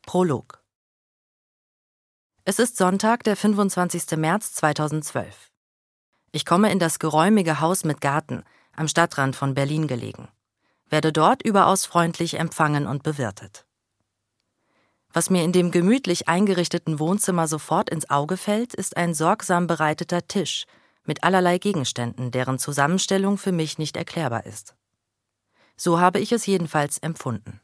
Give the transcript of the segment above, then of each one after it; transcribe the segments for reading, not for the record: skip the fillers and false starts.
Prolog. Es ist Sonntag, der 25. März 2012. Ich komme in das geräumige Haus mit Garten, am Stadtrand von Berlin gelegen, werde dort überaus freundlich empfangen und bewirtet. Was mir in dem gemütlich eingerichteten Wohnzimmer sofort ins Auge fällt, ist ein sorgsam bereiteter Tisch mit allerlei Gegenständen, deren Zusammenstellung für mich nicht erklärbar ist. So habe ich es jedenfalls empfunden.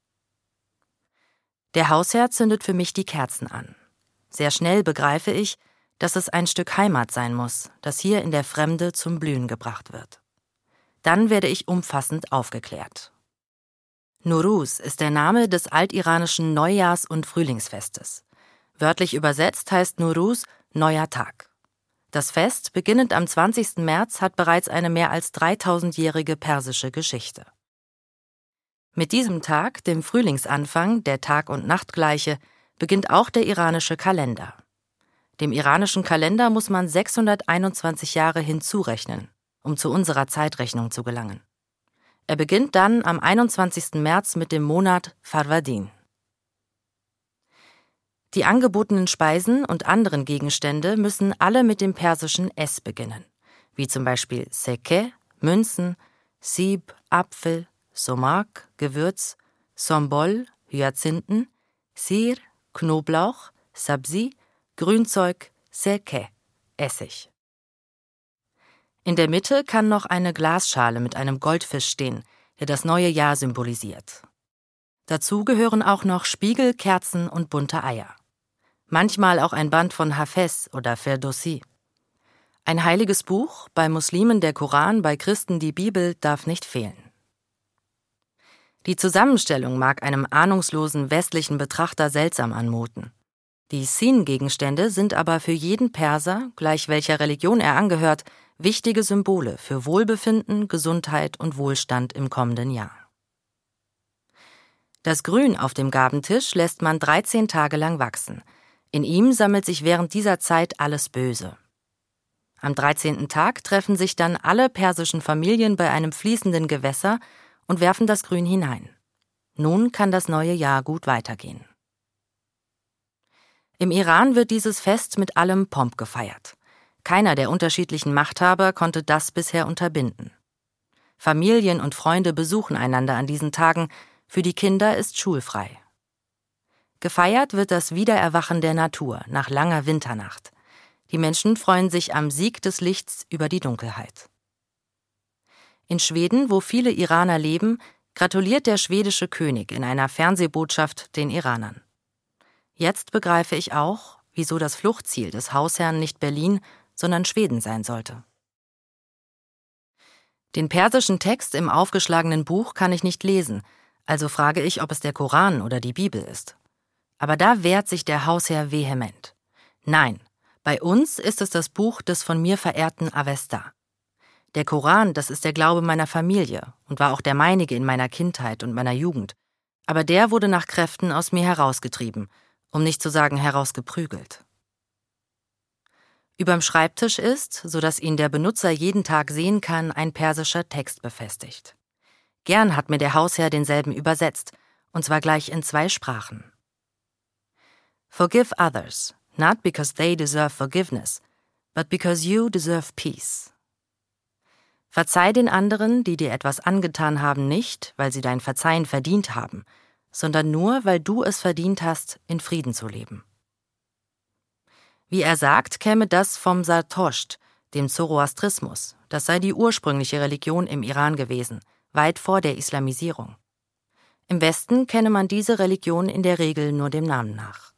Der Hausherr zündet für mich die Kerzen an. Sehr schnell begreife ich, dass es ein Stück Heimat sein muss, das hier in der Fremde zum Blühen gebracht wird. Dann werde ich umfassend aufgeklärt. Nowruz ist der Name des altiranischen Neujahrs- und Frühlingsfestes. Wörtlich übersetzt heißt Nowruz Neuer Tag. Das Fest, beginnend am 20. März, hat bereits eine mehr als 3000-jährige persische Geschichte. Mit diesem Tag, dem Frühlingsanfang, der Tag- und Nachtgleiche, beginnt auch der iranische Kalender. Dem iranischen Kalender muss man 621 Jahre hinzurechnen, um zu unserer Zeitrechnung zu gelangen. Er beginnt dann am 21. März mit dem Monat Farvardin. Die angebotenen Speisen und anderen Gegenstände müssen alle mit dem persischen S beginnen, wie zum Beispiel Seke, Münzen, Sieb, Apfel, Somak, Gewürz, Sombol, Hyazinthen, Sir, Knoblauch, Sabzi, Grünzeug, Sirke, Essig. In der Mitte kann noch eine Glasschale mit einem Goldfisch stehen, der das neue Jahr symbolisiert. Dazu gehören auch noch Spiegel, Kerzen und bunte Eier. Manchmal auch ein Band von Hafez oder Ferdowsi. Ein heiliges Buch, bei Muslimen der Koran, bei Christen die Bibel, darf nicht fehlen. Die Zusammenstellung mag einem ahnungslosen westlichen Betrachter seltsam anmuten. Die Sin-Gegenstände sind aber für jeden Perser, gleich welcher Religion er angehört, wichtige Symbole für Wohlbefinden, Gesundheit und Wohlstand im kommenden Jahr. Das Grün auf dem Gabentisch lässt man 13 Tage lang wachsen. In ihm sammelt sich während dieser Zeit alles Böse. Am 13. Tag treffen sich dann alle persischen Familien bei einem fließenden Gewässer und werfen das Grün hinein. Nun kann das neue Jahr gut weitergehen. Im Iran wird dieses Fest mit allem Pomp gefeiert. Keiner der unterschiedlichen Machthaber konnte das bisher unterbinden. Familien und Freunde besuchen einander an diesen Tagen, für die Kinder ist schulfrei. Gefeiert wird das Wiedererwachen der Natur nach langer Winternacht. Die Menschen freuen sich am Sieg des Lichts über die Dunkelheit. In Schweden, wo viele Iraner leben, gratuliert der schwedische König in einer Fernsehbotschaft den Iranern. Jetzt begreife ich auch, wieso das Fluchtziel des Hausherrn nicht Berlin, sondern Schweden sein sollte. Den persischen Text im aufgeschlagenen Buch kann ich nicht lesen, also frage ich, ob es der Koran oder die Bibel ist. Aber da wehrt sich der Hausherr vehement. Nein, bei uns ist es das Buch des von mir verehrten Avesta. Der Koran, das ist der Glaube meiner Familie und war auch der meinige in meiner Kindheit und meiner Jugend. Aber der wurde nach Kräften aus mir herausgetrieben, um nicht zu sagen herausgeprügelt. Überm Schreibtisch ist, sodass ihn der Benutzer jeden Tag sehen kann, ein persischer Text befestigt. Gern hat mir der Hausherr denselben übersetzt, und zwar gleich in 2 Sprachen. Forgive others, not because they deserve forgiveness, but because you deserve peace. Verzeih den anderen, die dir etwas angetan haben, nicht, weil sie dein Verzeihen verdient haben, sondern nur, weil du es verdient hast, in Frieden zu leben. Wie er sagt, käme das vom Sartoscht, dem Zoroastrismus. Das sei die ursprüngliche Religion im Iran gewesen, weit vor der Islamisierung. Im Westen kenne man diese Religion in der Regel nur dem Namen nach.